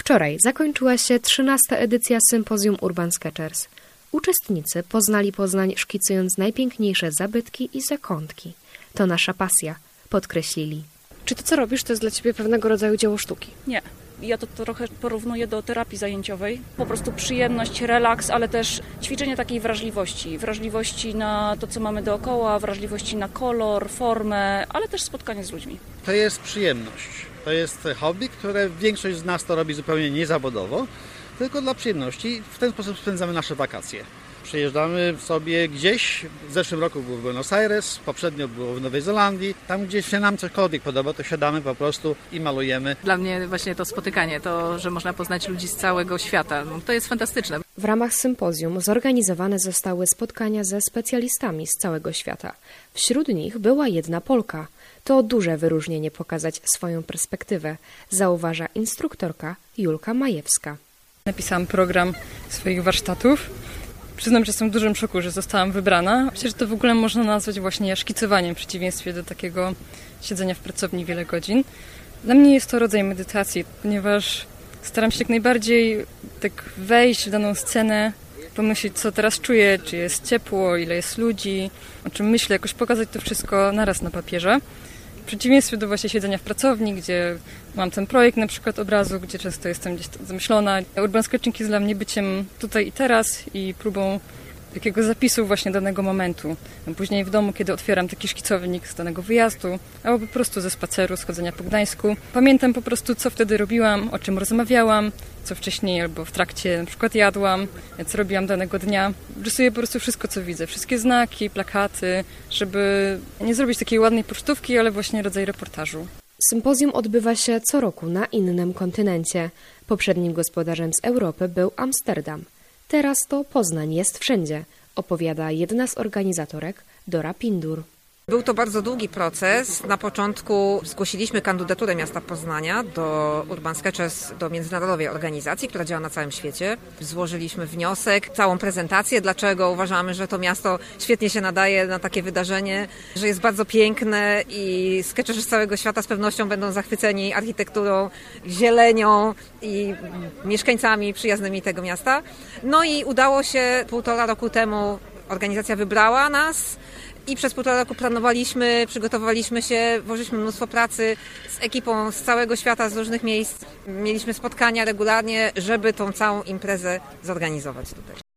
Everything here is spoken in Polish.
Wczoraj zakończyła się 13. edycja Sympozjum Urban Sketchers. Uczestnicy poznali Poznań, szkicując najpiękniejsze zabytki i zakątki. To nasza pasja, podkreślili. Czy to, co robisz, to jest dla ciebie pewnego rodzaju dzieło sztuki? Nie. Ja to trochę porównuję do terapii zajęciowej. Po prostu przyjemność, relaks, ale też ćwiczenie takiej wrażliwości. Wrażliwości na to, co mamy dookoła, wrażliwości na kolor, formę, ale też spotkanie z ludźmi. To jest przyjemność. To jest hobby, które większość z nas to robi zupełnie niezawodowo, tylko dla przyjemności. W ten sposób spędzamy nasze wakacje. Przyjeżdżamy sobie gdzieś, w zeszłym roku było w Buenos Aires, poprzednio było w Nowej Zelandii. Tam, gdzie się nam cokolwiek podoba, to siadamy po prostu i malujemy. Dla mnie właśnie to spotykanie, to, że można poznać ludzi z całego świata, to jest fantastyczne. W ramach sympozjum zorganizowane zostały spotkania ze specjalistami z całego świata. Wśród nich była jedna Polka. To duże wyróżnienie pokazać swoją perspektywę, zauważa instruktorka Julka Majewska. Napisałam program swoich warsztatów. Przyznam, że jestem w dużym szoku, że zostałam wybrana. Myślę, że to w ogóle można nazwać właśnie szkicowaniem w przeciwieństwie do takiego siedzenia w pracowni wiele godzin. Dla mnie jest to rodzaj medytacji, ponieważ staram się jak najbardziej tak wejść w daną scenę, pomyśleć, co teraz czuję, czy jest ciepło, ile jest ludzi, o czym myślę, jakoś pokazać to wszystko naraz na papierze. W przeciwieństwie do właśnie siedzenia w pracowni, gdzie mam ten projekt na przykład obrazu, gdzie często jestem gdzieś zamyślona. Urban sketching jest dla mnie byciem tutaj i teraz i próbą takiego zapisu właśnie danego momentu. Później w domu, kiedy otwieram taki szkicownik z danego wyjazdu, albo po prostu ze spaceru, schodzenia po Gdańsku. Pamiętam po prostu, co wtedy robiłam, o czym rozmawiałam, co wcześniej albo w trakcie na przykład jadłam, co robiłam danego dnia. Rysuję po prostu wszystko, co widzę. Wszystkie znaki, plakaty, żeby nie zrobić takiej ładnej pocztówki, ale właśnie rodzaj reportażu. Sympozjum odbywa się co roku na innym kontynencie. Poprzednim gospodarzem z Europy był Amsterdam. Teraz to Poznań jest wszędzie, opowiada jedna z organizatorek, Dora Pindur. Był to bardzo długi proces. Na początku zgłosiliśmy kandydaturę miasta Poznania do Urban Sketchers, do międzynarodowej organizacji, która działa na całym świecie. Złożyliśmy wniosek, całą prezentację, dlaczego uważamy, że to miasto świetnie się nadaje na takie wydarzenie, że jest bardzo piękne i sketcherzy z całego świata z pewnością będą zachwyceni architekturą, zielenią i mieszkańcami przyjaznymi tego miasta. No i udało się 1,5 roku temu, organizacja wybrała nas. I przez 1,5 roku planowaliśmy, przygotowaliśmy się, włożyliśmy mnóstwo pracy z ekipą z całego świata, z różnych miejsc. Mieliśmy spotkania regularnie, żeby tą całą imprezę zorganizować tutaj.